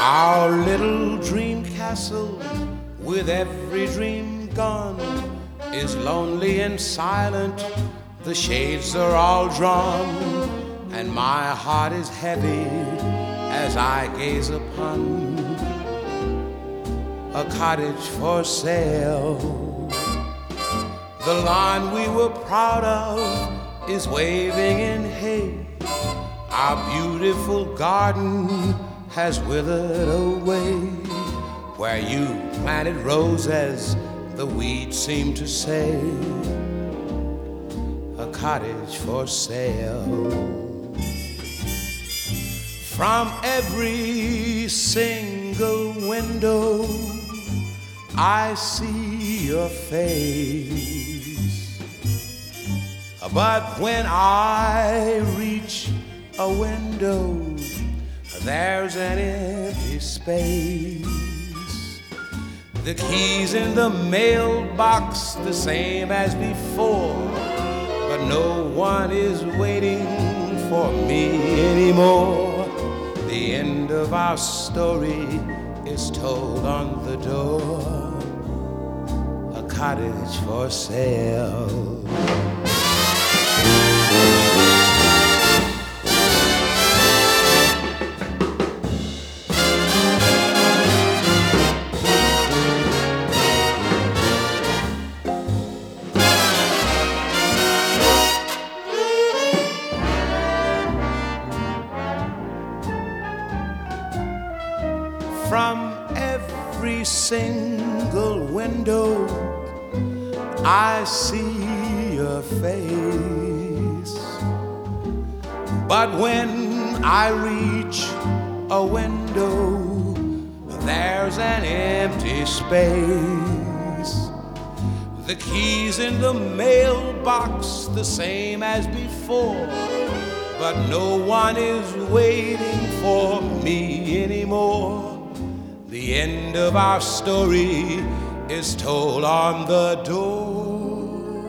Our little dream castle, with every dream gone, is lonely and silent. The shades are all drawn, and my heart is heavy as I gaze upon a cottage for sale. The lawn we were proud of is waving in hay. Our beautiful garden has withered away. Where you planted roses, the weeds seem to say, a cottage for sale. From every single window I see your face, but when I reach a window, there's an empty space. The keys in the mailbox the same as before, but no one is waiting for me anymore. The end of our story is told on the door, a cottage for sale. From every single window I see your face, but when I reach a window, there's an empty space. The keys in the mailbox the same as before, but no one is waiting for me anymore. The end of our story is told on the door,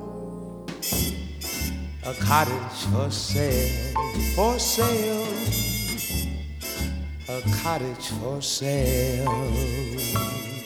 a cottage for sale, for sale, a cottage for sale.